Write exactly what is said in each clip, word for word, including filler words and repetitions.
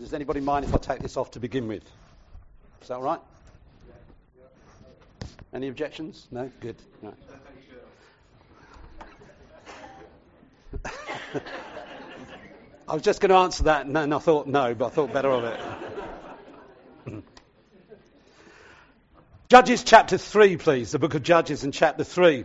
Does anybody mind if I take this off to begin with? Is that all right? Any objections? No? Good. No. I was just going to answer that, and then I thought no, but I thought better of it. Judges chapter three, please. The book of Judges in chapter three.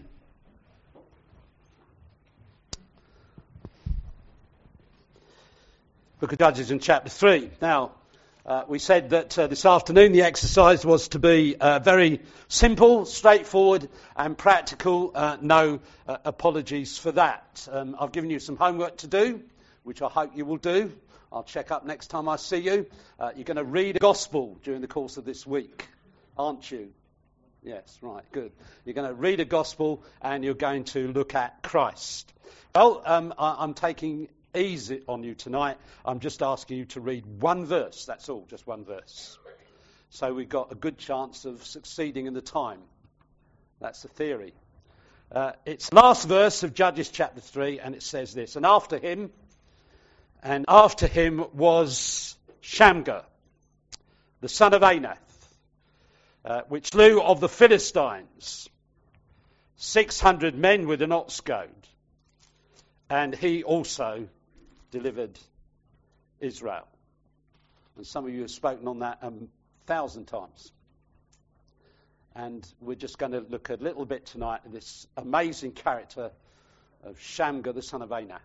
Book of Judges in chapter three. Now, uh, we said that uh, this afternoon the exercise was to be uh, very simple, straightforward and practical. Uh, no uh, apologies for that. Um, I've given you some homework to do, which I hope you will do. I'll check up next time I see you. Uh, you're going to read a gospel during the course of this week, aren't you? Yes, right, good. You're going to read a gospel and you're going to look at Christ. Well, um, I, I'm taking easy on you tonight. I'm just asking you to read one verse. That's all, just one verse. So we've got a good chance of succeeding in the time. That's the theory. Uh, it's the last verse of Judges chapter three, and it says this: And after him, and after him was Shamgar, the son of Anath, uh, which slew of the Philistines six hundred men with an ox goad, and he also delivered Israel. And some of you have spoken on that a thousand times. And we're just going to look a little bit tonight at this amazing character of Shamgar, the son of Anath.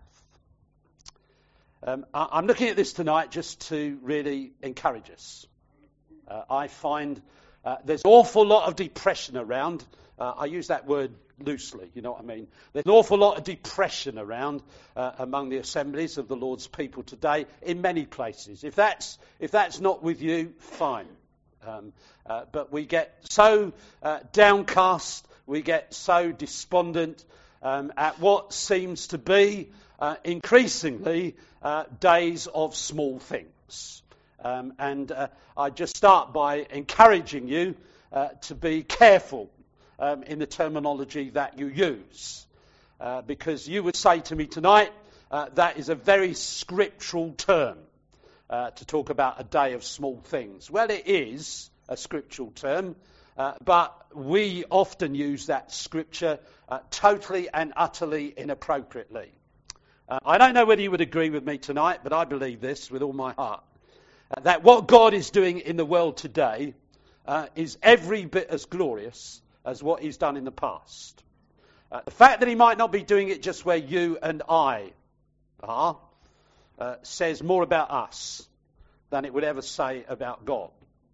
Um, I, I'm looking at this tonight just to really encourage us. Uh, I find uh, there's an awful lot of depression around. Uh, I use that word loosely, you know what I mean. There's an awful lot of depression around uh, among the assemblies of the Lord's people today in many places. If that's if that's not with you, fine. Um, uh, but we get so uh, downcast, we get so despondent um, at what seems to be uh, increasingly uh, days of small things. Um, and uh, I just start by encouraging you uh, to be careful Um, in the terminology that you use. Uh, because you would say to me tonight, uh, that is a very scriptural term uh, to talk about a day of small things. Well, it is a scriptural term, uh, but we often use that scripture uh, totally and utterly inappropriately. Uh, I don't know whether you would agree with me tonight, but I believe this with all my heart. Uh, that what God is doing in the world today uh, is every bit as glorious as what he's done in the past. Uh, the fact that he might not be doing it just where you and I are uh, says more about us than it would ever say about God.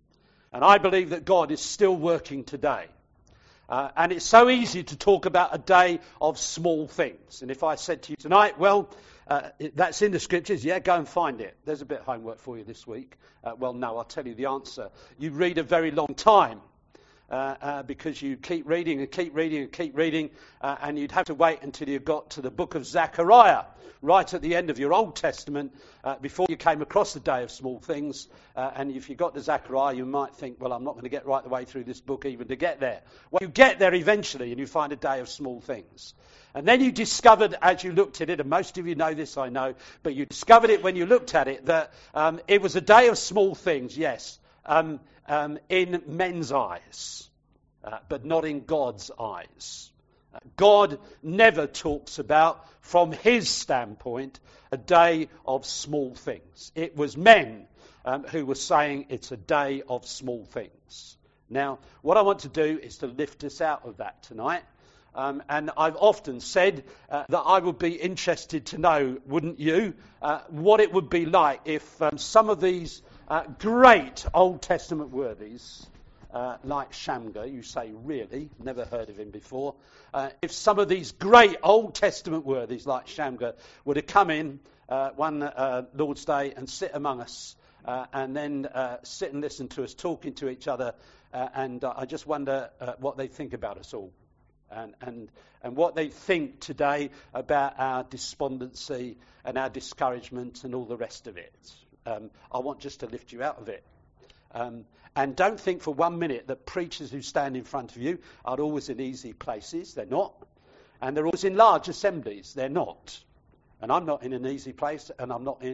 And I believe that God is still working today. Uh, and it's so easy to talk about a day of small things. And if I said to you tonight, well, uh, it, that's in the scriptures, yeah, go and find it. There's a bit of homework for you this week. Uh, well, no, I'll tell you the answer. You read a very long time. Uh, uh, because you keep reading and keep reading and keep reading, uh, and you'd have to wait until you got to the book of Zechariah, right at the end of your Old Testament, uh, before you came across the day of small things. Uh, and if you got to Zechariah, you might think, well, I'm not going to get right the way through this book even to get there. Well, you get there eventually, and you find a day of small things. And then you discovered, as you looked at it, and most of you know this, I know, but you discovered it when you looked at it, that um, it was a day of small things, yes, um, um, in men's eyes, uh, but not in God's eyes. Uh, God never talks about, from his standpoint, a day of small things. It was men um, who were saying it's a day of small things. Now, what I want to do is to lift us out of that tonight. Um, and I've often said uh, that I would be interested to know, wouldn't you, uh, what it would be like if um, some of these uh, great Old Testament worthies, uh, like Shamgar, you say, really, never heard of him before, uh, if some of these great Old Testament worthies like Shamgar were to come in uh, one uh, Lord's Day and sit among us, uh, and then uh, sit and listen to us talking to each other, uh, and uh, I just wonder uh, what they think about us all. And, and and what they think today about our despondency and our discouragement and all the rest of it. Um, I want just to lift you out of it. Um, and don't think for one minute that preachers who stand in front of you are always in easy places. They're not. And they're always in large assemblies. They're not. And I'm not in an easy place, and I'm not in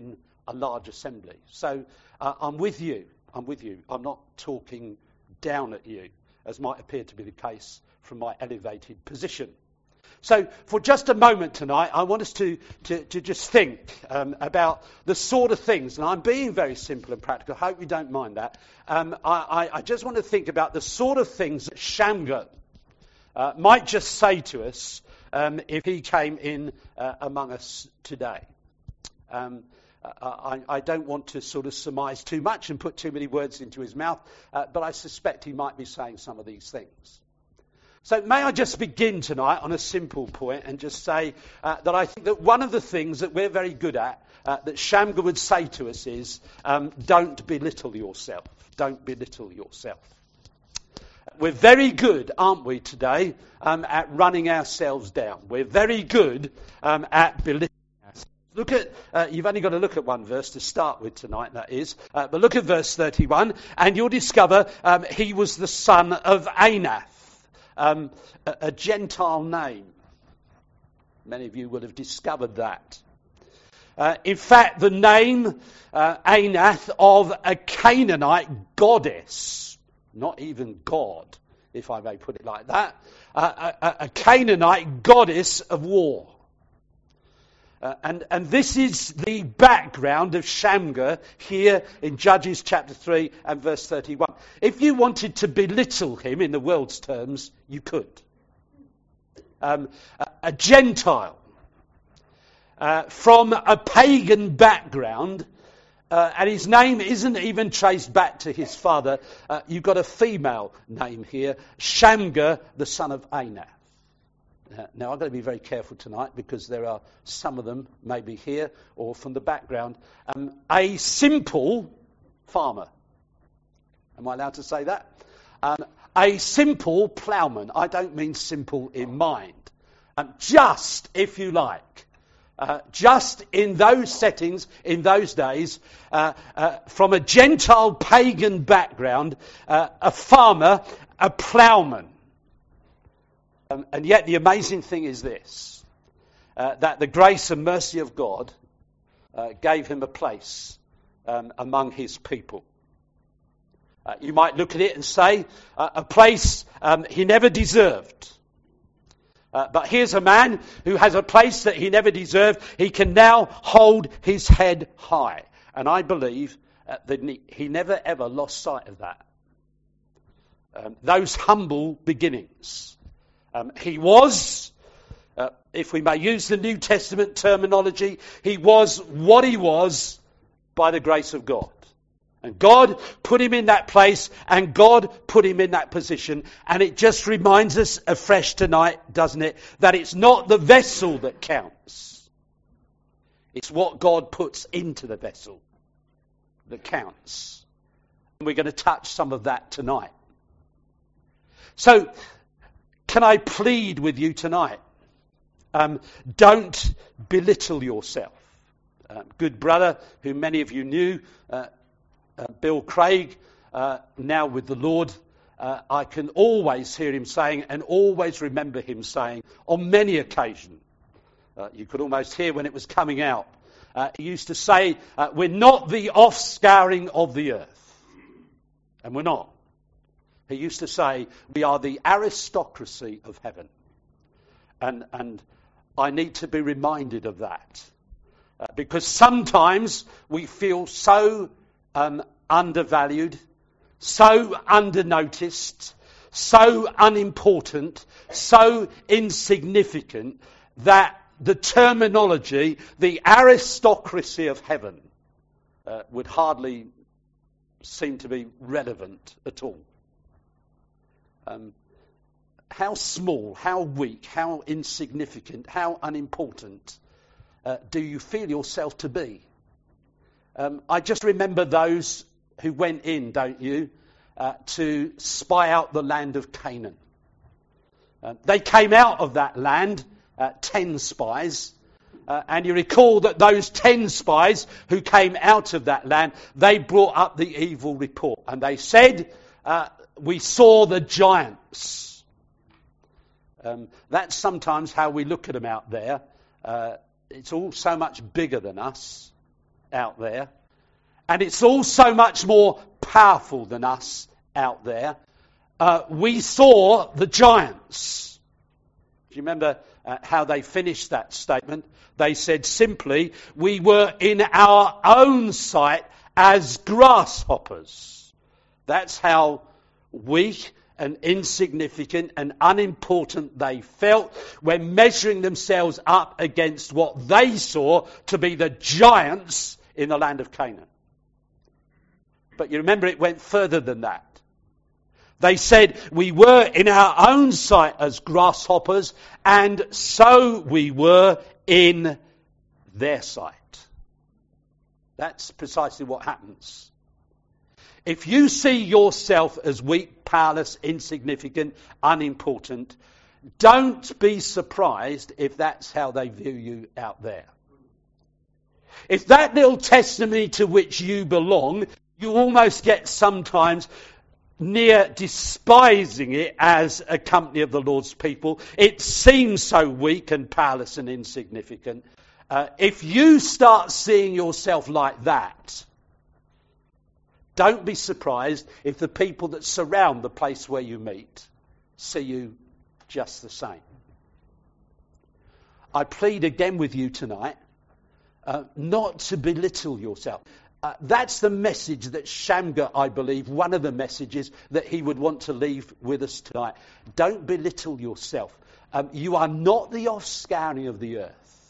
a large assembly. So uh, I'm with you. I'm with you. I'm not talking down at you, as might appear to be the case from my elevated position. So for just a moment tonight, I want us to, to, to just think um, about the sort of things, and I'm being very simple and practical. I hope you don't mind that. Um, I, I, I just want to think about the sort of things that Shamgar uh, might just say to us um, if he came in uh, among us today. Um, I, I don't want to sort of surmise too much and put too many words into his mouth, uh, but I suspect he might be saying some of these things. So may I just begin tonight on a simple point and just say uh, that I think that one of the things that we're very good at, uh, that Shamgar would say to us is, um, don't belittle yourself. Don't belittle yourself. We're very good, aren't we, today, um, at running ourselves down. We're very good um, at belittling ourselves. Look at, uh, you've only got to look at one verse to start with tonight, that is. Uh, but look at verse thirty-one, and you'll discover um, he was the son of Anath. Um, a, a Gentile name. Many of you would have discovered that. Uh, in fact, the name uh, Anath of a Canaanite goddess, not even God, if I may put it like that, uh, a, a Canaanite goddess of war. Uh, and, and this is the background of Shamgar here in Judges chapter three and verse thirty-one. If you wanted to belittle him in the world's terms, you could. Um, a, a Gentile uh, from a pagan background, uh, and his name isn't even traced back to his father. Uh, you've got a female name here, Shamgar, the son of Anath. Uh, now, I've got to be very careful tonight because there are some of them maybe here or from the background. Um, a simple farmer. Am I allowed to say that? Um, a simple ploughman. I don't mean simple in mind. Um, just, if you like, uh, just in those settings, in those days, uh, uh, from a Gentile pagan background, uh, a farmer, a ploughman. Um, and yet the amazing thing is this, uh, that the grace and mercy of God uh, gave him a place um, among his people. Uh, you might look at it and say, uh, a place um, he never deserved. Uh, but here's a man who has a place that he never deserved. He can now hold his head high. And I believe uh, that he never ever lost sight of that. Um, those humble beginnings. Um, he was, uh, if we may use the New Testament terminology, he was what he was by the grace of God. And God put him in that place, and God put him in that position. And it just reminds us afresh tonight, doesn't it, that it's not the vessel that counts. It's what God puts into the vessel that counts. And we're going to touch some of that tonight. So, can I plead with you tonight? Um, don't belittle yourself. Uh, good brother, who many of you knew, uh, uh, Bill Craig, uh, now with the Lord, uh, I can always hear him saying, and always remember him saying, on many occasions, uh, you could almost hear when it was coming out, uh, he used to say, uh, we're not the offscouring of the earth. And we're not. He used to say, we are the aristocracy of heaven. And and I need to be reminded of that. Uh, because sometimes we feel so um, undervalued, so undernoticed, so unimportant, so insignificant, that the terminology, the aristocracy of heaven, uh, would hardly seem to be relevant at all. Um, how small, how weak, how insignificant, how unimportant uh, do you feel yourself to be? Um, I just remember those who went in, don't you, uh, to spy out the land of Canaan. Uh, they came out of that land, uh, ten spies, uh, and you recall that those ten spies who came out of that land, they brought up the evil report, and they said, uh, we saw the giants. Um, that's sometimes how we look at them out there. Uh, it's all so much bigger than us. out there. And it's all so much more powerful than us out there. Uh, we saw the giants. Do you remember uh, how they finished that statement? They said simply, we were in our own sight as grasshoppers. That's how weak and insignificant and unimportant they felt when measuring themselves up against what they saw to be the giants in the land of Canaan. But you remember it went further than that. They said, we were in our own sight as grasshoppers, and so we were in their sight. That's precisely what happens. If you see yourself as weak, powerless, insignificant, unimportant, don't be surprised if that's how they view you out there. If that little testimony to which you belong, you almost get sometimes near despising it as a company of the Lord's people. It seems so weak and powerless and insignificant. Uh, if you start seeing yourself like that, don't be surprised if the people that surround the place where you meet see you just the same. I plead again with you tonight uh, not to belittle yourself. Uh, that's the message that Shamgar, I believe, one of the messages that he would want to leave with us tonight. Don't belittle yourself. Um, you are not the offscouring of the earth.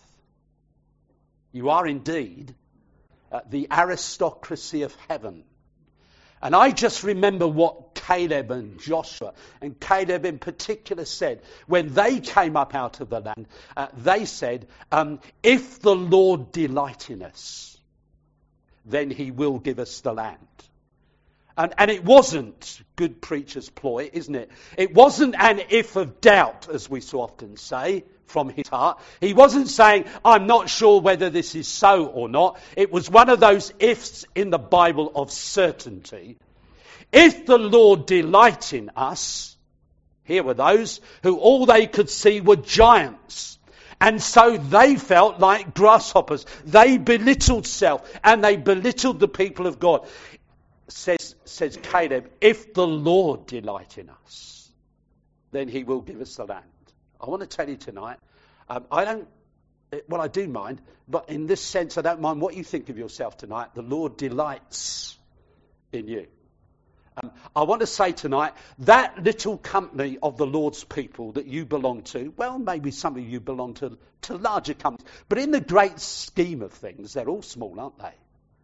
You are indeed uh, the aristocracy of heaven. And I just remember what Caleb and Joshua, and Caleb in particular, said when they came up out of the land. Uh, they said, um, if the Lord delight in us, then he will give us the land. And, and it wasn't good preacher's ploy, isn't it? It wasn't an if of doubt, as we so often say, from his heart. He wasn't saying, I'm not sure whether this is so or not. It was one of those ifs in the Bible of certainty. If the Lord delight in us, here were those who all they could see were giants. And so they felt like grasshoppers. They belittled self and they belittled the people of God. Says, says Caleb, if the Lord delight in us, then he will give us the land. I want to tell you tonight, um, I don't, well I do mind, but in this sense I don't mind what you think of yourself tonight. The Lord delights in you. Um, I want to say tonight, that little company of the Lord's people that you belong to, well, maybe some of you belong to, to larger companies, but in the great scheme of things, they're all small, aren't they?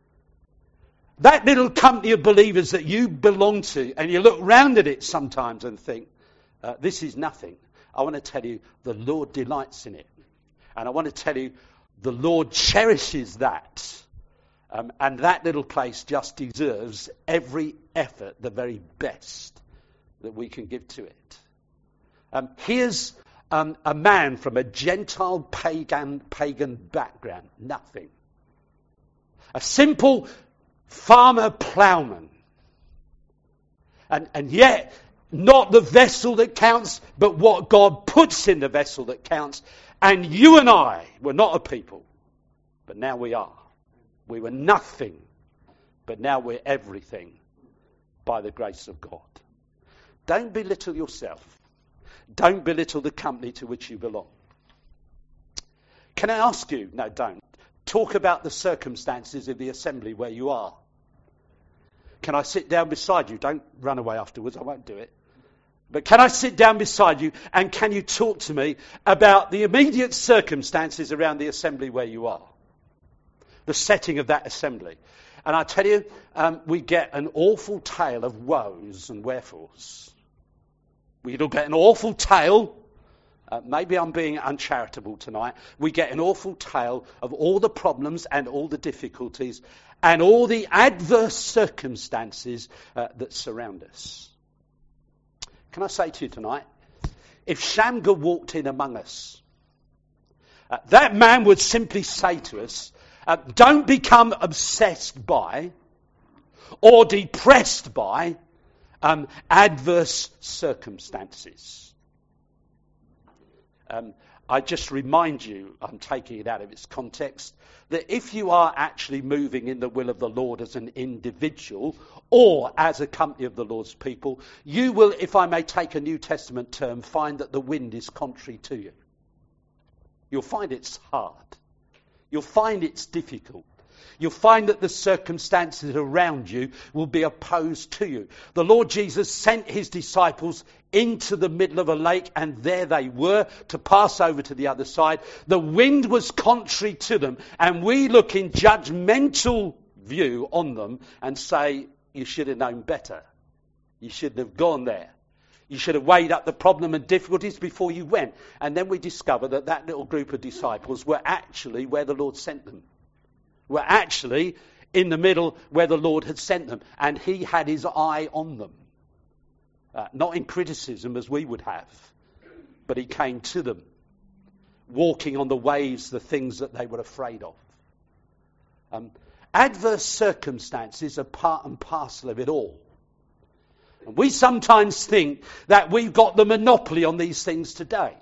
That little company of believers that you belong to, and you look round at it sometimes and think, uh, this is nothing. I want to tell you, the Lord delights in it. And I want to tell you, the Lord cherishes that. Um, and that little place just deserves every effort, the very best that we can give to it. Um, here's um, a man from a Gentile pagan, pagan background. Nothing. A simple farmer ploughman. And, and yet, not the vessel that counts, but what God puts in the vessel that counts. And you and I were not a people, but now we are. We were nothing, but now we're everything by the grace of God. Don't belittle yourself. Don't belittle the company to which you belong. Can I ask you, no don't, talk about the circumstances of the assembly where you are. Can I sit down beside you? Don't run away afterwards, I won't do it. But can I sit down beside you and can you talk to me about the immediate circumstances around the assembly where you are? The setting of that assembly. And I tell you, um, we get an awful tale of woes and wherefores. We do get an awful tale, uh, maybe I'm being uncharitable tonight, we get an awful tale of all the problems and all the difficulties and all the adverse circumstances uh, that surround us. Can I say to you tonight, if Shamgar walked in among us, uh, that man would simply say to us, Uh, don't become obsessed by or depressed by um, adverse circumstances. Um, I just remind you, I'm taking it out of its context, that if you are actually moving in the will of the Lord as an individual or as a company of the Lord's people, you will, if I may take a New Testament term, find that the wind is contrary to you. You'll find it's hard. You'll find it's difficult. You'll find that the circumstances around you will be opposed to you. The Lord Jesus sent his disciples into the middle of a lake, and there they were to pass over to the other side. The wind was contrary to them, and we look in judgmental view on them and say, you should have known better. You shouldn't have gone there. You should have weighed up the problem and difficulties before you went. And then we discover that that little group of disciples were actually where the Lord sent them. Were actually in the middle where the Lord had sent them. And he had his eye on them. Uh, not in criticism as we would have. But he came to them. Walking on the waves, the things that they were afraid of. Um, adverse circumstances are part and parcel of it all. And we sometimes think that we've got the monopoly on these things today.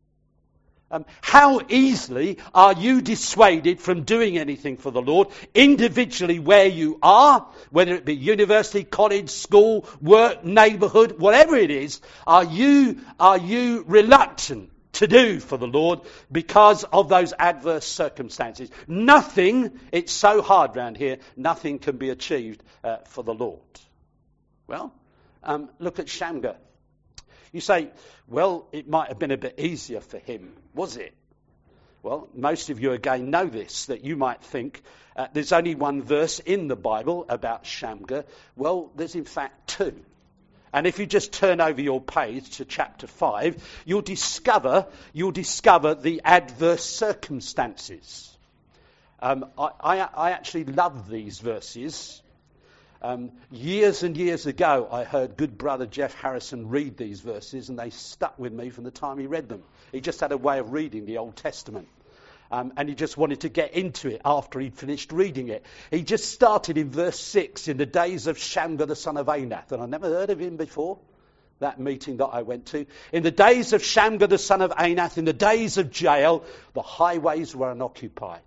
Um, how easily are you dissuaded from doing anything for the Lord, individually where you are, whether it be university, college, school, work, neighbourhood, whatever it is, are you, are you reluctant to do for the Lord because of those adverse circumstances? Nothing, it's so hard round here, nothing can be achieved uh, for the Lord. Well, um, look at Shamgar. You say, well, it might have been a bit easier for him, was it? Well, most of you again know this, that you might think uh, there's only one verse in the Bible about Shamgar. Well, there's in fact two. And if you just turn over your page to chapter five, you'll discover you'll discover the adverse circumstances. Um, I, I, I actually love these verses. Um, years and years ago, I heard good brother Jeff Harrison read these verses, and they stuck with me from the time he read them. He just had a way of reading the Old Testament. Um, and he just wanted to get into it after he'd finished reading it. He just started in verse six, in the days of Shamgar the son of Anath. And I never heard of him before, that meeting that I went to. In the days of Shamgar the son of Anath, in the days of Jael, the highways were unoccupied.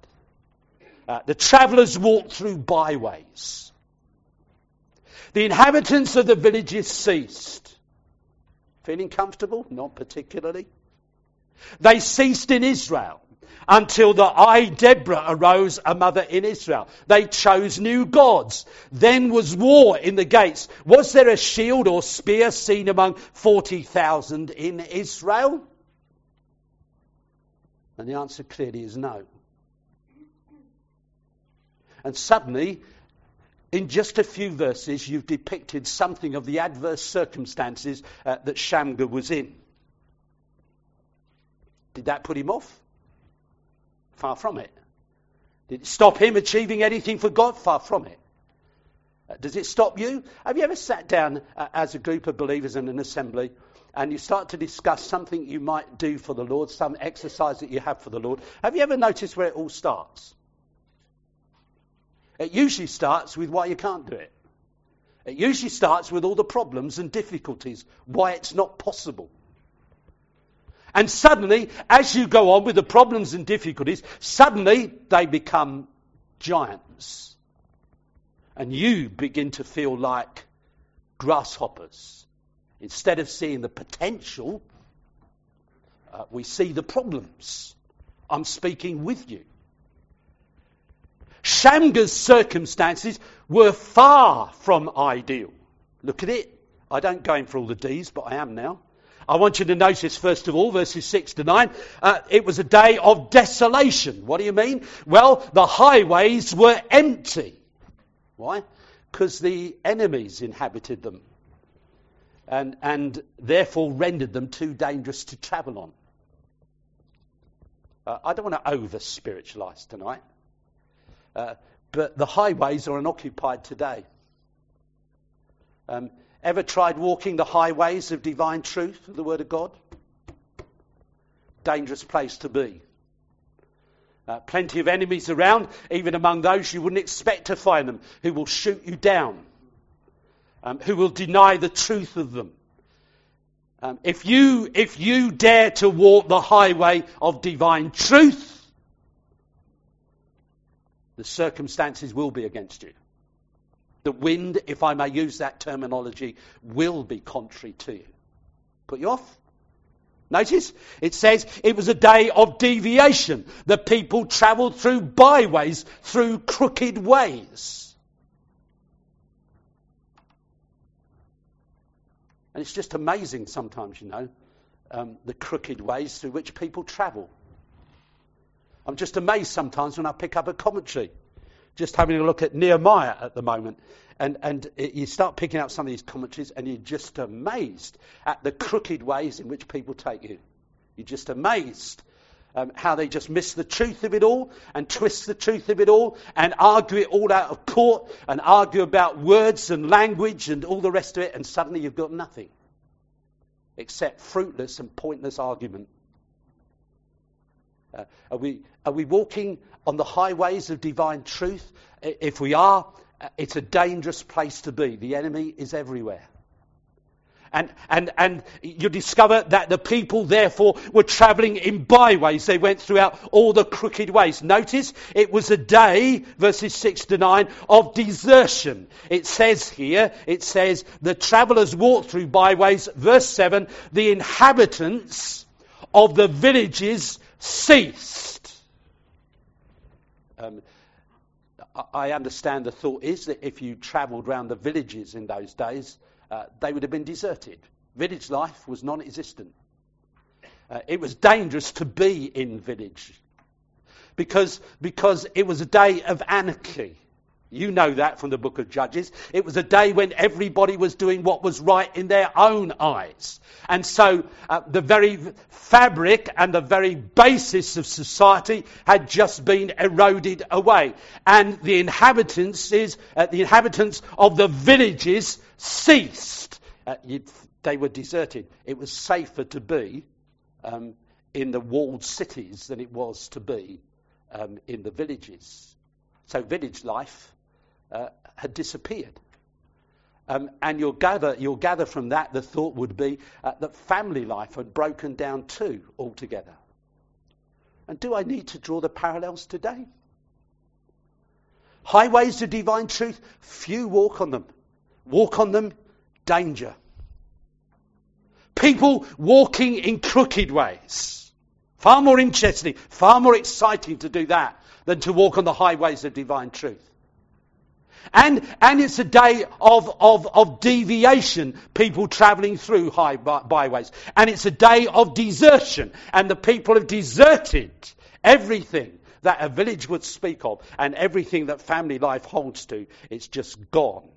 Uh, the travellers walked through byways. The inhabitants of the villages ceased. Feeling comfortable? Not particularly. They ceased in Israel until the I, Deborah, arose, a mother in Israel. They chose new gods. Then was war in the gates. Was there a shield or spear seen among forty thousand in Israel? And the answer clearly is no. And suddenly, in just a few verses, you've depicted something of the adverse circumstances uh, that Shamgar was in. Did that put him off? Far from it. Did it stop him achieving anything for God? Far from it. Uh, does it stop you? Have you ever sat down uh, as a group of believers in an assembly and you start to discuss something you might do for the Lord, some exercise that you have for the Lord? Have you ever noticed where it all starts? It usually starts with why you can't do it. It usually starts with all the problems and difficulties, why it's not possible. And suddenly, as you go on with the problems and difficulties, suddenly they become giants. And you begin to feel like grasshoppers. Instead of seeing the potential, uh, we see the problems. I'm speaking with you. Shamgar's circumstances were far from ideal. Look at it. I don't go in for all the D's, but I am now. I want you to notice, first of all, verses six to nine. Uh, it was a day of desolation. What do you mean? Well, the highways were empty. Why? Because the enemies inhabited them. And, and therefore rendered them too dangerous to travel on. Uh, I don't want to over-spiritualise tonight. Uh, but the highways are unoccupied today. Um, ever tried walking the highways of divine truth, of the Word of God? Dangerous place to be. Uh, plenty of enemies around, even among those you wouldn't expect to find them, who will shoot you down, um, who will deny the truth of them. Um, if you if you dare to walk the highway of divine truth, the circumstances will be against you. The wind, if I may use that terminology, will be contrary to you. Put you off? Notice, it says it was a day of deviation. The people travelled through byways, through crooked ways. And it's just amazing sometimes, you know, um, the crooked ways through which people travel. I'm just amazed sometimes when I pick up a commentary. Just having a look at Nehemiah at the moment. And, and it, you start picking up some of these commentaries and you're just amazed at the crooked ways in which people take you. You're just amazed um, how they just miss the truth of it all and twist the truth of it all and argue it all out of court and argue about words and language and all the rest of it, and suddenly you've got nothing except fruitless and pointless argument. Uh, are we are we walking on the highways of divine truth? If we are, it's a dangerous place to be. The enemy is everywhere. And and and you discover that the people therefore were travelling in byways. They went throughout all the crooked ways. Notice it was a day, verses six to nine, of desertion. It says here, it says the travellers walked through byways. Verse seven, the inhabitants of the villages ceased. Um, I understand the thought is that if you travelled around the villages in those days, uh, they would have been deserted. Village life was non-existent. Uh, it was dangerous to be in village because, because it was a day of anarchy. You know that from the book of Judges. It was a day when everybody was doing what was right in their own eyes. And so uh, the very fabric and the very basis of society had just been eroded away. And the inhabitants, is, uh, the inhabitants of the villages ceased. Uh, they were deserted. It was safer to be um, in the walled cities than it was to be um, in the villages. So village life Uh, had disappeared. Um, and you'll gather, you'll gather from that the thought would be uh, that family life had broken down too altogether. And do I need to draw the parallels today? Highways of divine truth, few walk on them. Walk on them, danger. People walking in crooked ways. Far more interesting, far more exciting to do that than to walk on the highways of divine truth. And and it's a day of, of, of deviation, people travelling through high by, byways. And it's a day of desertion. And the people have deserted everything that a village would speak of and everything that family life holds to. It's just gone.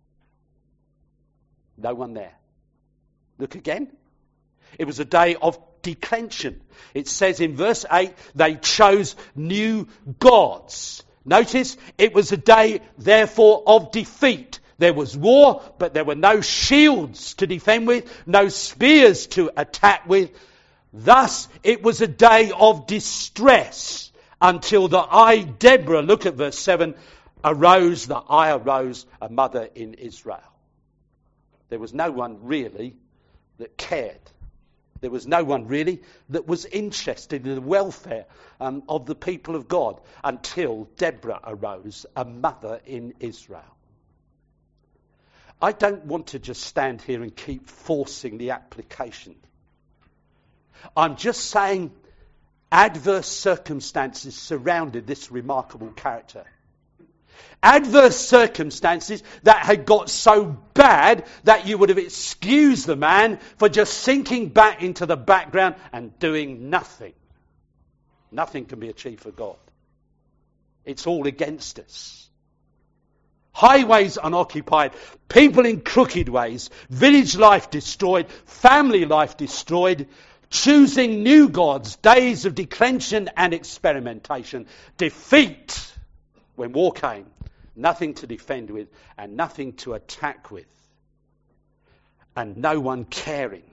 No one there. Look again. It was a day of declension. It says in verse eight, they chose new gods. Notice, it was a day, therefore, of defeat. There was war, but there were no shields to defend with, no spears to attack with. Thus, it was a day of distress until the I, Deborah, look at verse seven, arose, the I arose, a mother in Israel. There was no one really that cared. There was no one really that was interested in the welfare um, of the people of God until Deborah arose, a mother in Israel. I don't want to just stand here and keep forcing the application. I'm just saying adverse circumstances surrounded this remarkable character. Adverse circumstances that had got so bad that you would have excused the man for just sinking back into the background and doing nothing. Nothing can be achieved for God. It's all against us. Highways unoccupied, people in crooked ways, village life destroyed, family life destroyed, choosing new gods, days of declension and experimentation, defeat when war came. Nothing to defend with and nothing to attack with. And no one caring.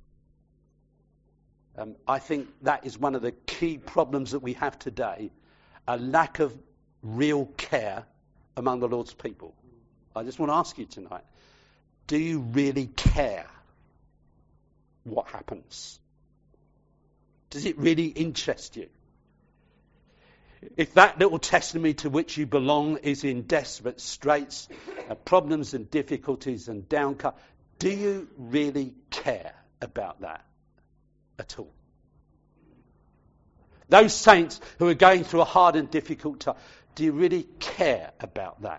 Um, I think that is one of the key problems that we have today. A lack of real care among the Lord's people. I just want to ask you tonight. Do you really care? what happens? Does it really interest you? If that little testimony to which you belong is in desperate straits, uh, problems and difficulties and downcast, do you really care about that at all? Those saints who are going through a hard and difficult time, do you really care about that?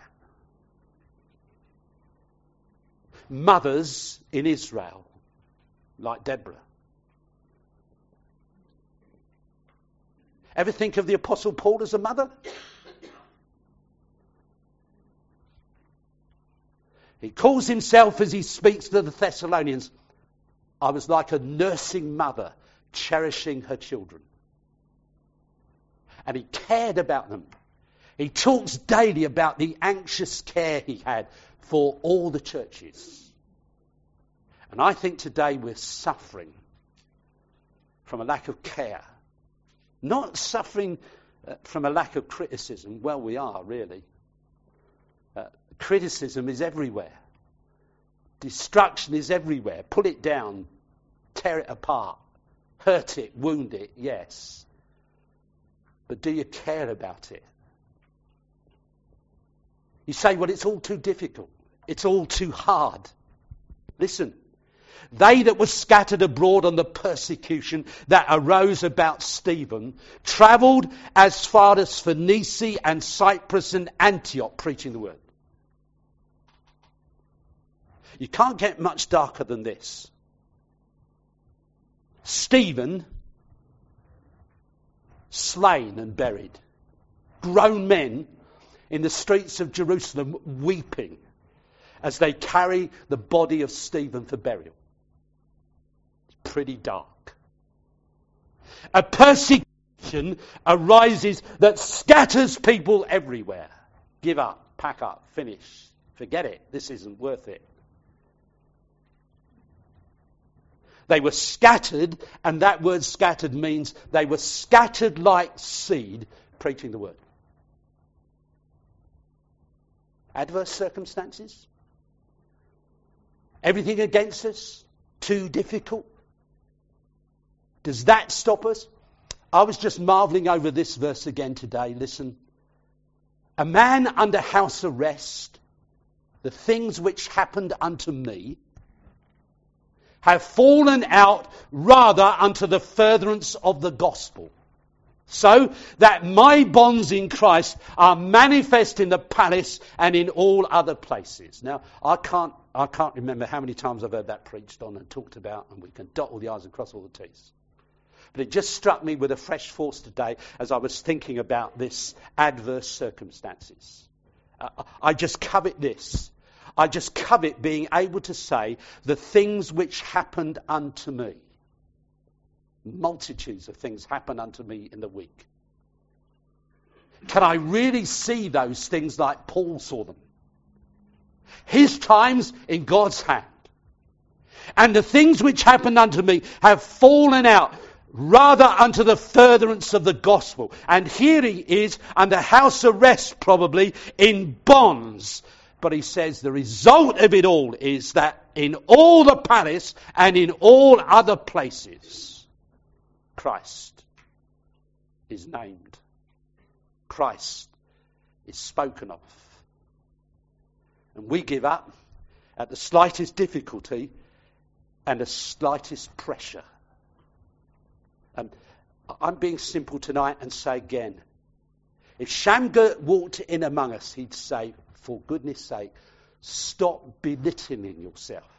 Mothers in Israel, like Deborah. Ever think of the Apostle Paul as a mother? He calls himself, as he speaks to the Thessalonians, I was like a nursing mother cherishing her children. And he cared about them. He talks daily about the anxious care he had for all the churches. And I think today we're suffering from a lack of care. Not suffering uh, from a lack of criticism. Well, we are, really. Uh, criticism is everywhere. Destruction is everywhere. Pull it down, tear it apart, hurt it, wound it, yes. But do you care about it? You say, well, it's all too difficult. It's all too hard. Listen. They that were scattered abroad on the persecution that arose about Stephen travelled as far as Phoenicia and Cyprus and Antioch preaching the word. You can't get much darker than this. Stephen, slain and buried. Grown men in the streets of Jerusalem weeping as they carry the body of Stephen for burial. Pretty dark. A persecution arises that scatters people everywhere. Give up, pack up, finish. Forget it. This isn't worth it. They were scattered, and that word scattered means they were scattered like seed preaching the word. Adverse circumstances? Everything against us? Too difficult? Does that stop us? I was just marvelling over this verse again today. Listen. A man under house arrest, the things which happened unto me, have fallen out rather unto the furtherance of the gospel. So that my bonds in Christ are manifest in the palace and in all other places. Now, I can't, I can't remember how many times I've heard that preached on and talked about, and we can dot all the I's and cross all the T's. But it just struck me with a fresh force today as I was thinking about this adverse circumstances. Uh, I just covet this. I just covet being able to say the things which happened unto me. Multitudes of things happen unto me in the week. Can I really see those things like Paul saw them? His times in God's hand. And the things which happened unto me have fallen out rather unto the furtherance of the gospel. And here he is under house arrest, probably in bonds. But he says the result of it all is that in all the palace and in all other places, Christ is named. Christ is spoken of. And we give up at the slightest difficulty and the slightest pressure. Um, I'm being simple tonight and say again, if Shamgar walked in among us, he'd say, for goodness sake, stop belittling yourself.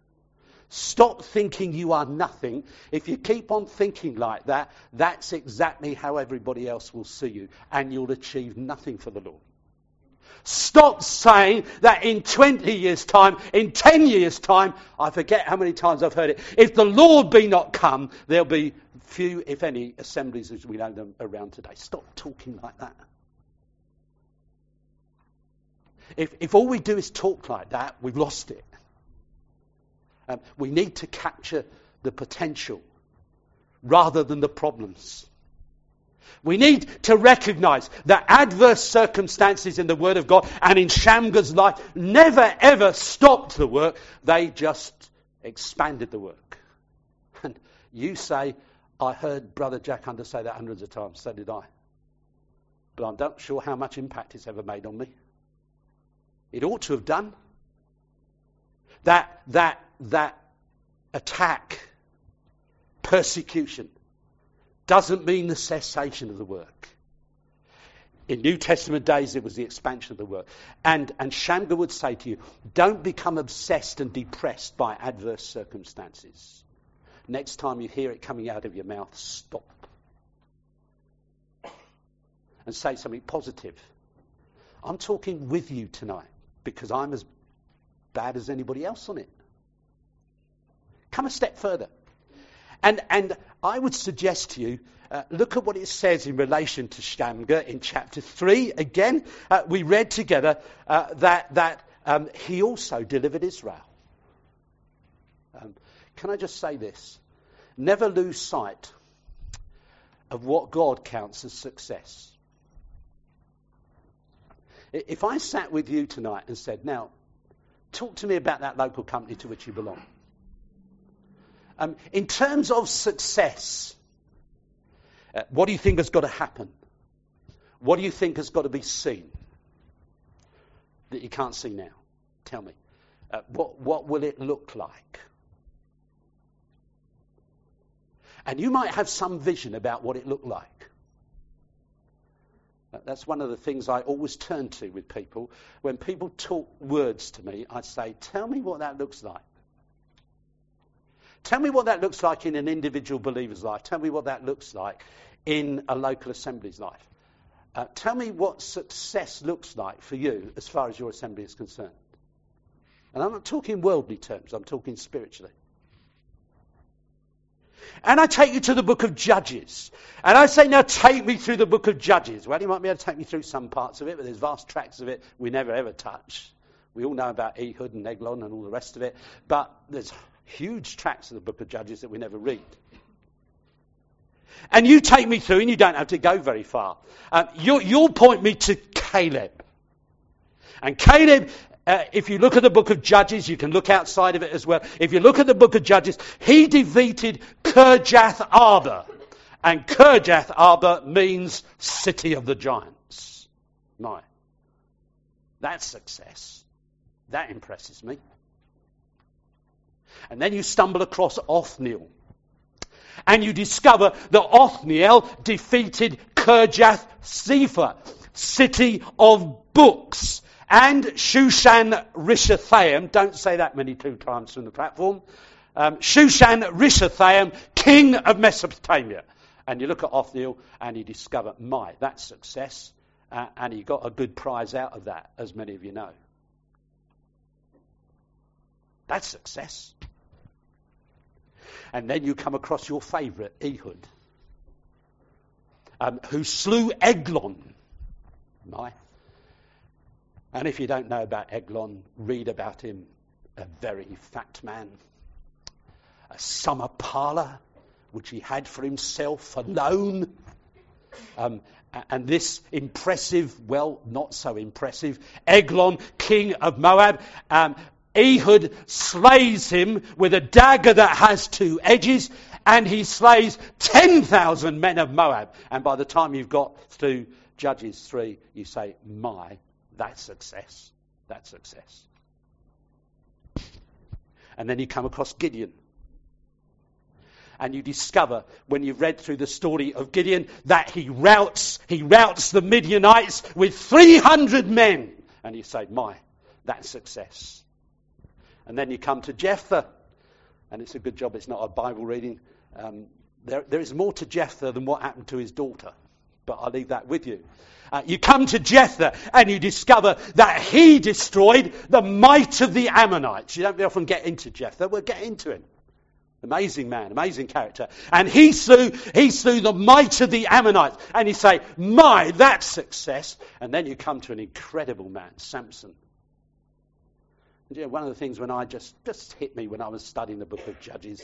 Stop thinking you are nothing. If you keep on thinking like that, that's exactly how everybody else will see you, and you'll achieve nothing for the Lord. Stop saying that in twenty years' time, in ten years' time, I forget how many times I've heard it, if the Lord be not come, there'll be few, if any, assemblies as we know them around today. Stop talking like that. If, if all we do is talk like that, we've lost it. Um, we need to capture the potential rather than the problems. We need to recognise that adverse circumstances in the Word of God and in Shamgar's life never ever stopped the work. They just expanded the work. And you say, I heard Brother Jack Hunter say that hundreds of times, so did I. But I'm not sure how much impact it's ever made on me. It ought to have done. That, that, that attack, persecution, doesn't mean the cessation of the work. In New Testament days, it was the expansion of the work. And, and Shamgar would say to you, don't become obsessed and depressed by adverse circumstances. Next time you hear it coming out of your mouth, stop. And say something positive. I'm talking with you tonight because I'm as bad as anybody else on it. Come a step further. And, and I would suggest to you, uh, look at what it says in relation to Shamgar in chapter three. Again, uh, we read together uh, that, that um, he also delivered Israel. Um, can I just say this? Never lose sight of what God counts as success. If I sat with you tonight and said, now, talk to me about that local company to which you belong. Um, in terms of success, uh, what do you think has got to happen? What do you think has got to be seen that you can't see now? Tell me. Uh, what, what will it look like? And you might have some vision about what it looked like. That's one of the things I always turn to with people. When people talk words to me, I say, tell me what that looks like. Tell me what that looks like in an individual believer's life. Tell me what that looks like in a local assembly's life. Uh, tell me what success looks like for you as far as your assembly is concerned. And I'm not talking worldly terms, I'm talking spiritually. And I take you to the book of Judges. And I say, now take me through the book of Judges. Well, you might be able to take me through some parts of it, but there's vast tracts of it we never ever touch. We all know about Ehud and Eglon and all the rest of it. But there's huge tracts of the book of Judges that we never read. And you take me through, and you don't have to go very far. Um, you, you'll point me to Caleb. And Caleb... Uh, if you look at the book of Judges, you can look outside of it as well. If you look at the book of Judges, he defeated Kirjath Arba. And Kirjath Arba means city of the giants. My, that's success. That impresses me. And then you stumble across Othniel. And you discover that Othniel defeated Kirjath Sepher, city of books. And Shushan Rishathaim, don't say that many two times from the platform, um, Shushan Rishathaim, king of Mesopotamia. And you look at Othniel and you discover, my, that's success. Uh, and he got a good prize out of that, as many of you know. That's success. And then you come across your favourite, Ehud, um, who slew Eglon. My. And if you don't know about Eglon, read about him. A very fat man. A summer parlour, which he had for himself alone. Um, and this impressive, well, not so impressive, Eglon, king of Moab, um, Ehud slays him with a dagger that has two edges, and he slays ten thousand men of Moab. And by the time you've got through Judges three, you say, my, that's success. That's success. And then you come across Gideon. And you discover, when you've read through the story of Gideon, that he routs, he routs the Midianites with three hundred men. And you say, my, that's success. And then you come to Jephthah. And it's a good job it's not a Bible reading. Um, there, there is more to Jephthah than what happened to his daughter. But I'll leave that with you. Uh, you come to Jephthah and you discover that he destroyed the might of the Ammonites. You don't often get into Jephthah. We'll get into him. Amazing man, amazing character. And he slew, he slew the might of the Ammonites. And you say, my, that's success. And then you come to an incredible man, Samson. And, you know, one of the things when I just, just hit me when I was studying the book of Judges,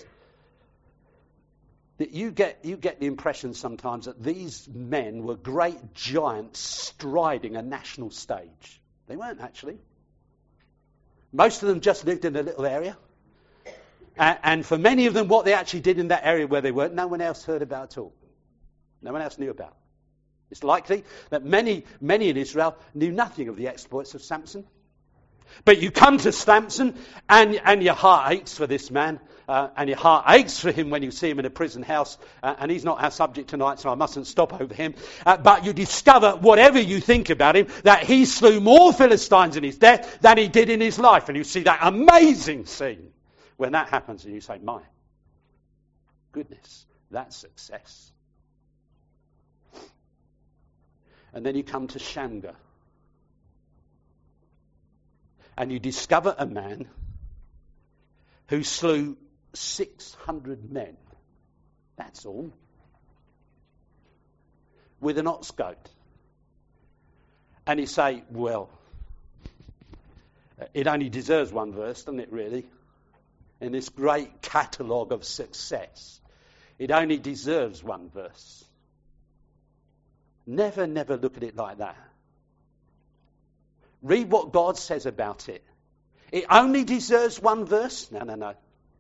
that you get you get the impression sometimes that these men were great giants striding a national stage. They weren't actually. Most of them just lived in a little area. And, and for many of them, what they actually did in that area where they were, no one else heard about at all. No one else knew about. It's likely that many, many in Israel knew nothing of the exploits of Samson. But you come to Samson and, and your heart aches for this man. Uh, and your heart aches for him when you see him in a prison house. Uh, and he's not our subject tonight, so I mustn't stop over him. Uh, but you discover, whatever you think about him, that he slew more Philistines in his death than he did in his life. And you see that amazing scene when that happens and you say, my goodness, that's success. And then you come to Shamgar. And you discover a man who slew six hundred men. That's all. With an ox goat. And you say, well, it only deserves one verse, doesn't it, really? In this great catalogue of success. It only deserves one verse. Never, never look at it like that. Read what God says about it. It only deserves one verse? No, no, no.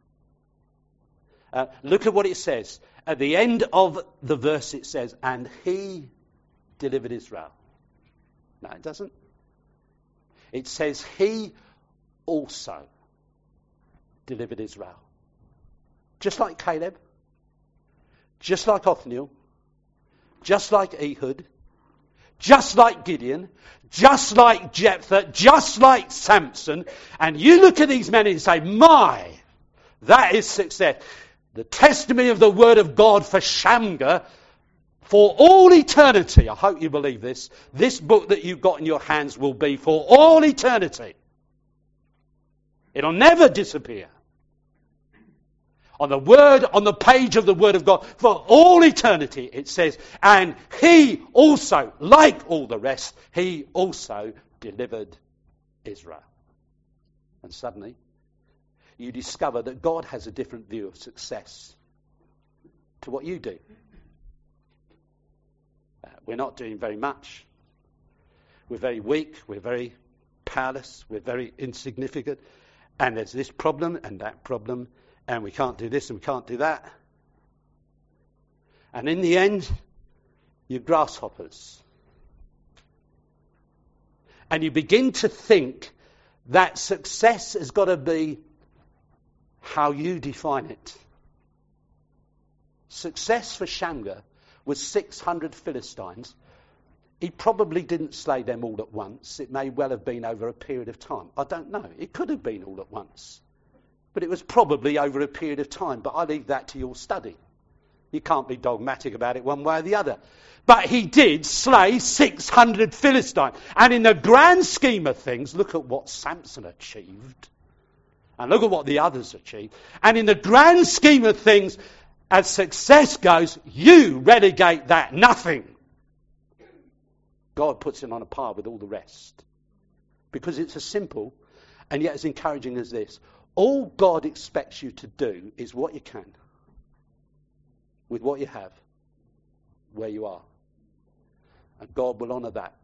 Uh, look at what it says. At the end of the verse it says, and he delivered Israel. No, it doesn't. It says he also delivered Israel. Just like Caleb. Just like Othniel. Just like Ehud. Just like Gideon, just like Jephthah, just like Samson. And you look at these men and you say, my, that is success. The testimony of the word of God for Shamgar for all eternity. I hope you believe this. This book that you've got in your hands will be for all eternity. It'll never disappear. On the word, on the page of the word of God, for all eternity, it says, and he also, like all the rest, he also delivered Israel. And suddenly, you discover that God has a different view of success to what you do. Uh, we're not doing very much. We're very weak. We're very powerless. We're very insignificant. And there's this problem and that problem. And we can't do this and we can't do that. And in the end, you're grasshoppers. And you begin to think that success has got to be how you define it. Success for Shamgar was six hundred Philistines. He probably didn't slay them all at once. It may well have been over a period of time. I don't know. It could have been all at once. But it was probably over a period of time. But I leave that to your study. You can't be dogmatic about it one way or the other. But he did slay six hundred Philistines. And in the grand scheme of things, look at what Samson achieved. And look at what the others achieved. And in the grand scheme of things, as success goes, you relegate that nothing. God puts it on a par with all the rest. Because it's as simple and yet as encouraging as this. All God expects you to do is what you can, with what you have, where you are. And God will honour that.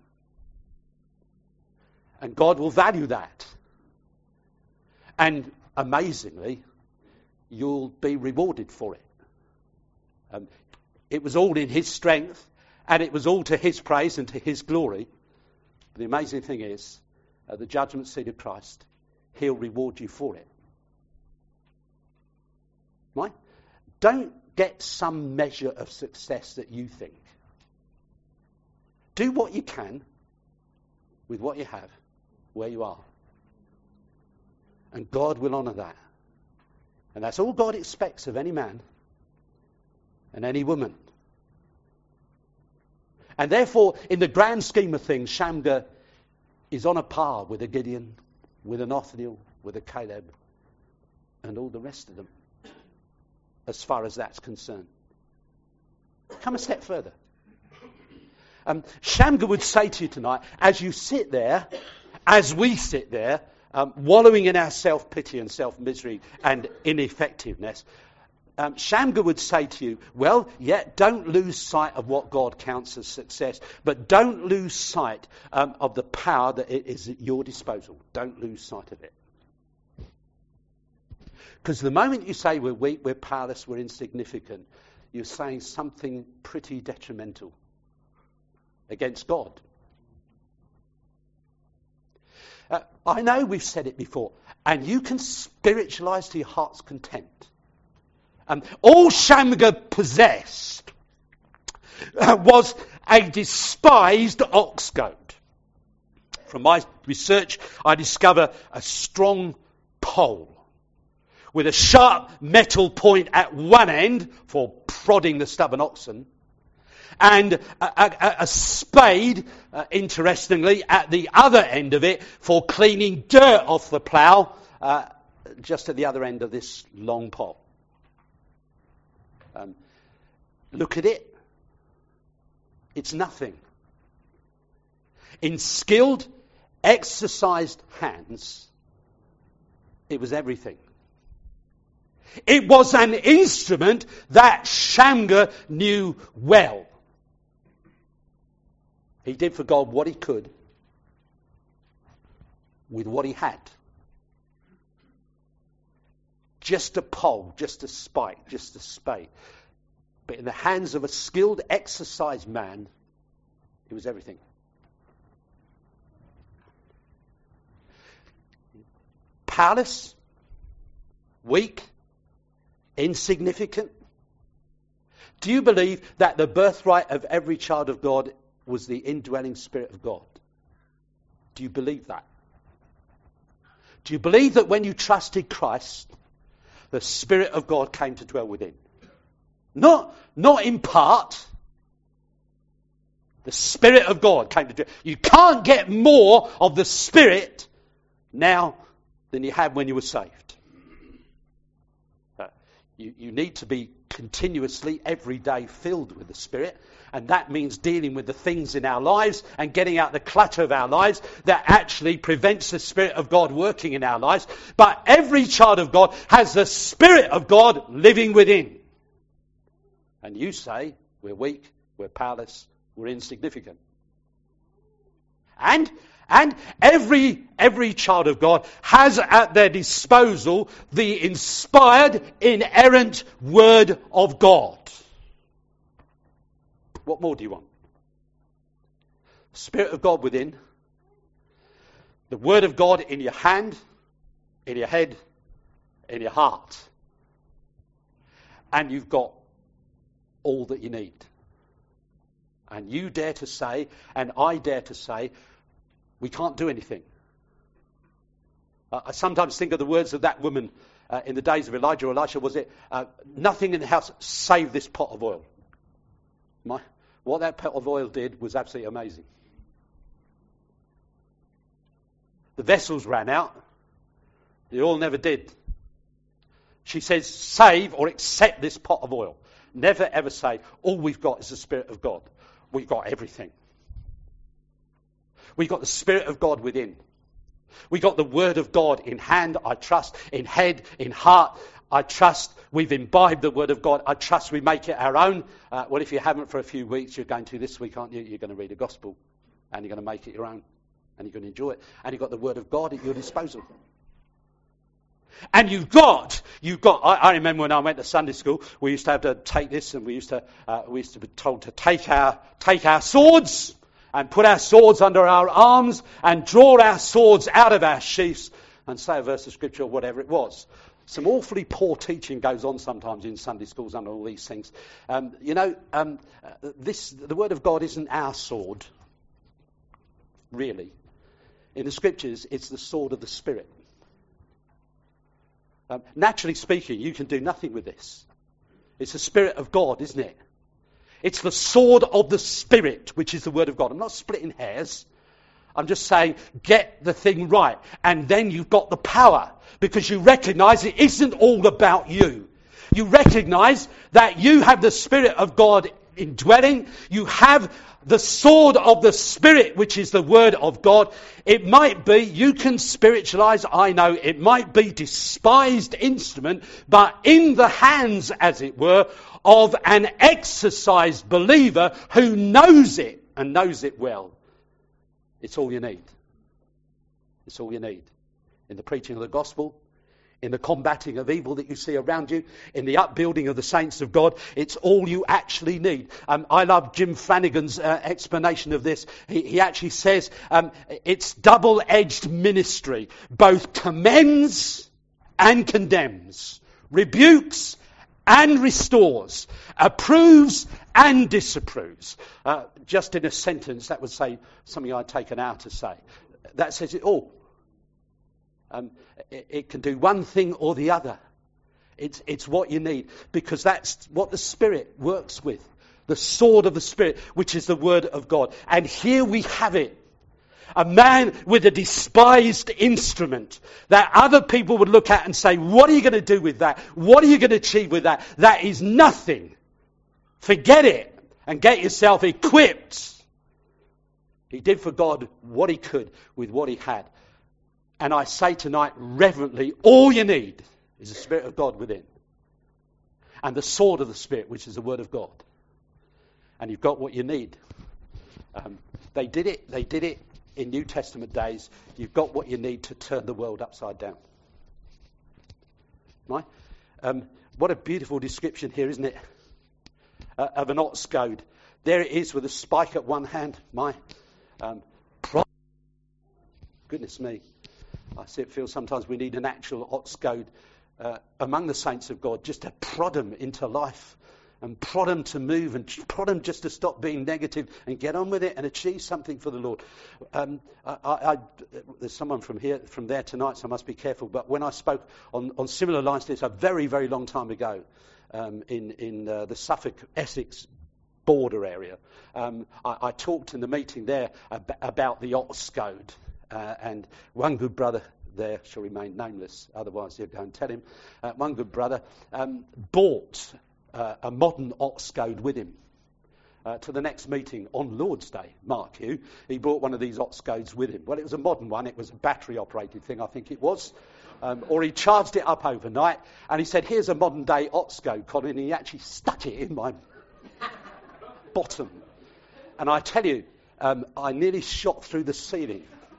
And God will value that. And amazingly, you'll be rewarded for it. Um, it was all in his strength, and it was all to his praise and to his glory. But the amazing thing is, at the judgment seat of Christ, he'll reward you for it. Right? Don't get some measure of success that you think. Do what you can with what you have, where you are. And God will honour that. And that's all God expects of any man and any woman. And therefore, in the grand scheme of things, Shamgar is on a par with a Gideon, with an Othniel, with a Caleb, and all the rest of them, as far as that's concerned. Come a step further. Um, Shamgar would say to you tonight, as you sit there, as we sit there, um, wallowing in our self-pity and self-misery and ineffectiveness, um, Shamgar would say to you, well, yeah, don't lose sight of what God counts as success, but don't lose sight um, of the power that is at your disposal. Don't lose sight of it. Because the moment you say we're weak, we're powerless, we're insignificant, you're saying something pretty detrimental against God. Uh, I know we've said it before, and you can spiritualize to your heart's content. Um, all Shamgar possessed uh, was a despised ox goad. From my research, I discover a strong pole with a sharp metal point at one end for prodding the stubborn oxen, and a, a, a spade, uh, interestingly, at the other end of it for cleaning dirt off the plough, uh, just at the other end of this long pole. Um, look at it. It's nothing. In skilled, exercised hands, it was everything. It was an instrument that Shamgar knew well. He did for God what he could with what he had. Just a pole, just a spike, just a spade. But in the hands of a skilled, exercised man, it was everything. Powerless, weak, insignificant. Do you believe that the birthright of every child of God was the indwelling Spirit of God? Do you believe that? Do you believe that when you trusted Christ, the Spirit of God came to dwell within? Not, not in part. The Spirit of God came to dwell. You can't get more of the Spirit now than you had when you were saved. You, you need to be continuously, every day, filled with the Spirit. And that means dealing with the things in our lives and getting out the clutter of our lives that actually prevents the Spirit of God working in our lives. But every child of God has the Spirit of God living within. And you say, we're weak, we're powerless, we're insignificant. And And every every child of God has at their disposal the inspired, inerrant Word of God. What more do you want? The Spirit of God within, the Word of God in your hand, in your head, in your heart. And you've got all that you need. And you dare to say, and I dare to say, we can't do anything. Uh, I sometimes think of the words of that woman uh, in the days of Elijah or Elisha, was it, uh, nothing in the house save this pot of oil. My, what that pot of oil did was absolutely amazing. The vessels ran out. The oil never did. She says, save or accept this pot of oil. Never ever say, all we've got is the Spirit of God. We've got everything. We've got the Spirit of God within. We've got the Word of God in hand, I trust, in head, in heart, I trust. We've imbibed the Word of God. I trust we make it our own. Uh, well, if you haven't for a few weeks, you're going to this week, aren't you? You're going to read the Gospel and you're going to make it your own and you're going to enjoy it. And you've got the Word of God at your disposal. And you've got, you've got. I, I remember when I went to Sunday school, we used to have to take this, and we used to, uh, we used to be told to take our, take our swords and put our swords under our arms and draw our swords out of our sheaths and say a verse of scripture or whatever it was. Some awfully poor teaching goes on sometimes in Sunday schools under all these things. Um, you know, um, this the Word of God isn't our sword, really. In the scriptures, it's the sword of the Spirit. Um, naturally speaking, you can do nothing with this. It's the Spirit of God, isn't it? It's the sword of the Spirit, which is the Word of God. I'm not splitting hairs. I'm just saying, get the thing right. And then you've got the power, because you recognise it isn't all about you. You recognise that you have the Spirit of God indwelling. You have the sword of the Spirit, which is the Word of God. It might be, you can spiritualise, I know, it might be despised instrument, but in the hands, as it were, of an exercised believer who knows it and knows it well. It's all you need. It's all you need. In the preaching of the gospel, in the combating of evil that you see around you, in the upbuilding of the saints of God. It's all you actually need. Um, I love Jim Flanagan's uh, explanation of this. He, he actually says um, it's double-edged ministry, both commends and condemns, rebukes and restores, approves and disapproves. Uh, just in a sentence, that would say something I'd take an hour to say. That says it all. Um, it, it can do one thing or the other. It's, it's what you need, because that's what the Spirit works with. The sword of the Spirit, which is the Word of God. And here we have it. A man with a despised instrument that other people would look at and say, what are you going to do with that? What are you going to achieve with that? That is nothing. Forget it and get yourself equipped. He did for God what he could with what he had. And I say tonight, reverently, all you need is the Spirit of God within. And the sword of the Spirit, which is the Word of God. And you've got what you need. Um, they did it, they did it in New Testament days. You've got what you need to turn the world upside down. Right? Um, what a beautiful description here, isn't it? Uh, of an ox goad. There it is with a spike at one hand. My um, pride. Goodness me. I see it feel sometimes we need an actual ox goad uh, among the saints of God, just to prod them into life and prod them to move and prod them just to stop being negative and get on with it and achieve something for the Lord. Um, I, I, I, there's someone from here, from there tonight, so I must be careful. But when I spoke on, on similar lines to this a very, very long time ago um, in, in uh, the Suffolk, Essex border area, um, I, I talked in the meeting there ab- about the ox goad. Uh, and one good brother there shall remain nameless, otherwise he'll go and tell him. Uh, one good brother um, bought uh, a modern ox goad with him uh, to the next meeting on Lord's Day, mark you. He bought one of these ox goads with him. Well, it was a modern one. It was a battery-operated thing, I think it was. Um, or he charged it up overnight, and he said, here's a modern-day ox goad, Colin, and he actually stuck it in my bottom. And I tell you, um, I nearly shot through the ceiling.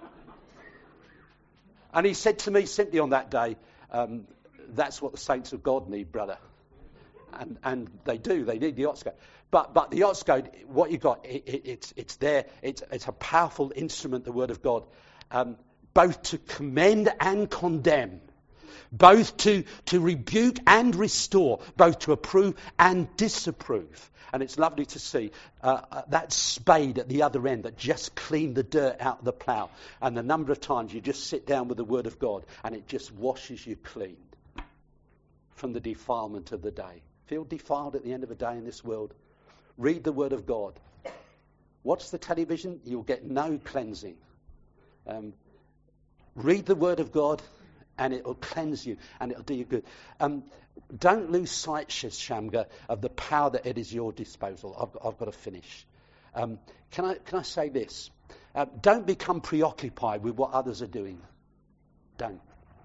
And he said to me simply on that day, um, that's what the saints of God need, brother. And and they do, they need the ox goad. But but the ox goad, what you got, it, it, it's it's there, it's, it's a powerful instrument, the Word of God, um, both to commend and condemn, both to, to rebuke and restore, both to approve and disapprove. And it's lovely to see uh, uh, that spade at the other end that just cleaned the dirt out of the plough. And the number of times you just sit down with the Word of God and it just washes you clean from the defilement of the day. Feel defiled at the end of the day in this world? Read the Word of God. Watch the television, you'll get no cleansing. Um, read the Word of God and it'll cleanse you and it'll do you good. Um, Don't lose sight, Shamgar, of the power that it is your disposal. I've, I've got to finish. Um, can I can I say this? Uh, don't become preoccupied with what others are doing. Don't.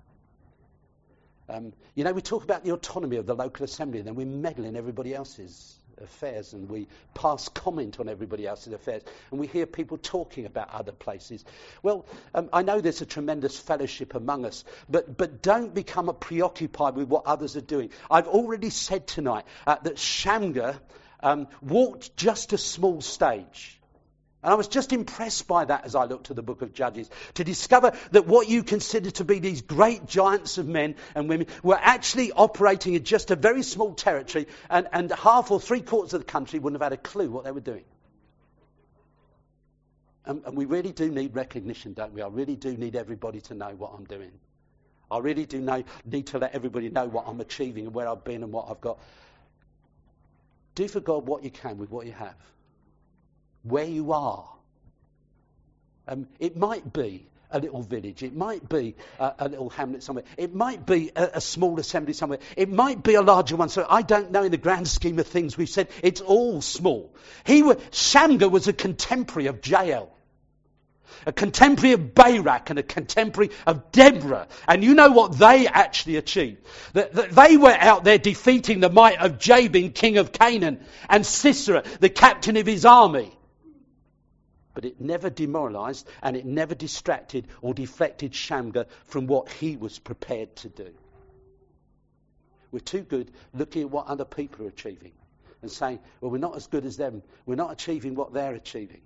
Um, you know, we talk about the autonomy of the local assembly, and then we meddle in everybody else's affairs, and we pass comment on everybody else's affairs, and we hear people talking about other places. Well, um, I know there's a tremendous fellowship among us, but but don't become preoccupied with what others are doing. I've already said tonight uh, that Shamgar um, walked just a small stage. And I was just impressed by that as I looked at the book of Judges, to discover that what you consider to be these great giants of men and women were actually operating in just a very small territory, and, and half or three quarters of the country wouldn't have had a clue what they were doing. And, and we really do need recognition, don't we? I really do need everybody to know what I'm doing. I really do know, need to let everybody know what I'm achieving and where I've been and what I've got. Do for God what you can with what you have. Where you are. Um, it might be a little village. It might be a, a little hamlet somewhere. It might be a, a small assembly somewhere. It might be a larger one. So I don't know in the grand scheme of things. We've said it's all small. He were, Shamgar was a contemporary of Jael. A contemporary of Barak and a contemporary of Deborah. And you know what they actually achieved? That, that they were out there defeating the might of Jabin, king of Canaan, and Sisera, the captain of his army. But it never demoralised and it never distracted or deflected Shamgar from what he was prepared to do. We're too good looking at what other people are achieving and saying, well, we're not as good as them. We're not achieving what they're achieving.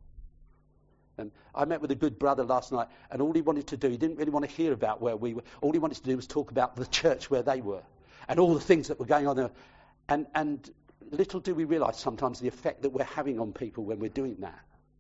And I met with a good brother last night, and all he wanted to do, he didn't really want to hear about where we were. All he wanted to do was talk about the church where they were and all the things that were going on there. And, and little do we realise sometimes the effect that we're having on people when we're doing that.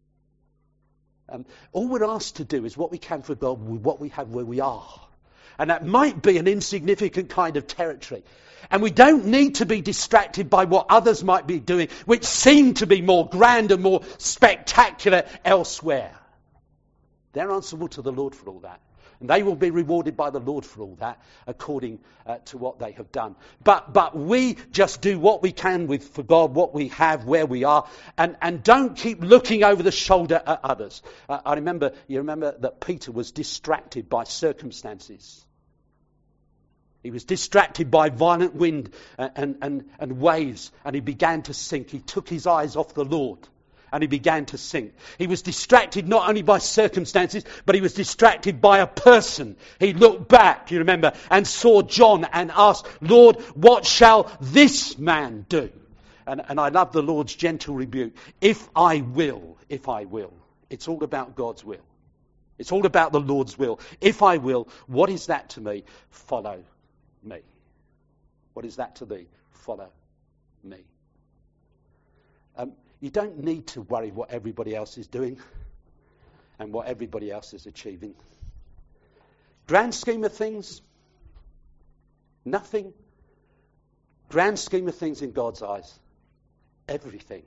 Um, all we're asked to do is what we can for God with what we have where we are. And that might be an insignificant kind of territory. And we don't need to be distracted by what others might be doing, which seem to be more grand and more spectacular elsewhere. They're answerable to the Lord for all that. And they will be rewarded by the Lord for all that, according uh, to what they have done. But but we just do what we can with for God, what we have, where we are, and, and don't keep looking over the shoulder at others. Uh, I remember, you remember that Peter was distracted by circumstances. He was distracted by violent wind and, and, and, and waves, and he began to sink. He took his eyes off the Lord, and he began to sink. He was distracted not only by circumstances, but he was distracted by a person. He looked back, you remember, and saw John and asked, Lord, what shall this man do? And, and I love the Lord's gentle rebuke. If I will, if I will. It's all about God's will. It's all about the Lord's will. If I will, what is that to me? Follow me. What is that to thee? Follow me. Um, you don't need to worry what everybody else is doing and what everybody else is achieving. Grand scheme of things, nothing. Grand scheme of things in God's eyes, everything.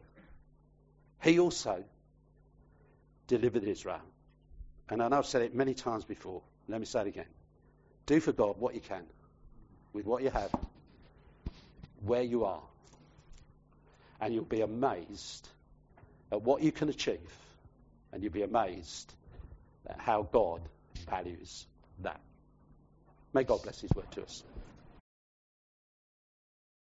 He also delivered Israel. And I know I've said it many times before. Let me say it again. Do for God what you can, with what you have, where you are. And you'll be amazed at what you can achieve. And you'll be amazed at how God values that. May God bless his word to us.